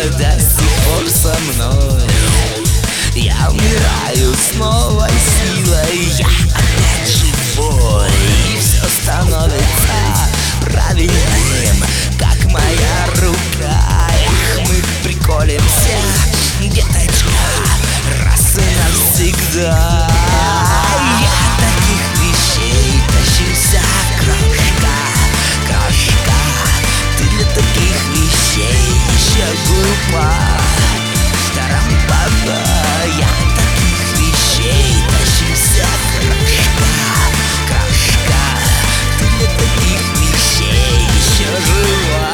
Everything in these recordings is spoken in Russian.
до сих пор со мной. Я умираю с новой силой, я опять живой, и все становится правильным, как моя рука. Эх, мы приколемся, деточка, раз и навсегда. Я таких вещей тащился, крошка, крошка. Ты для таких вещей еще глупа. Тарам-папа, я таких вещей тащился, крошка, крошка. Ты для таких вещей еще жива.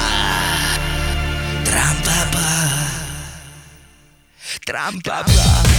Трам-папа, трам-папа.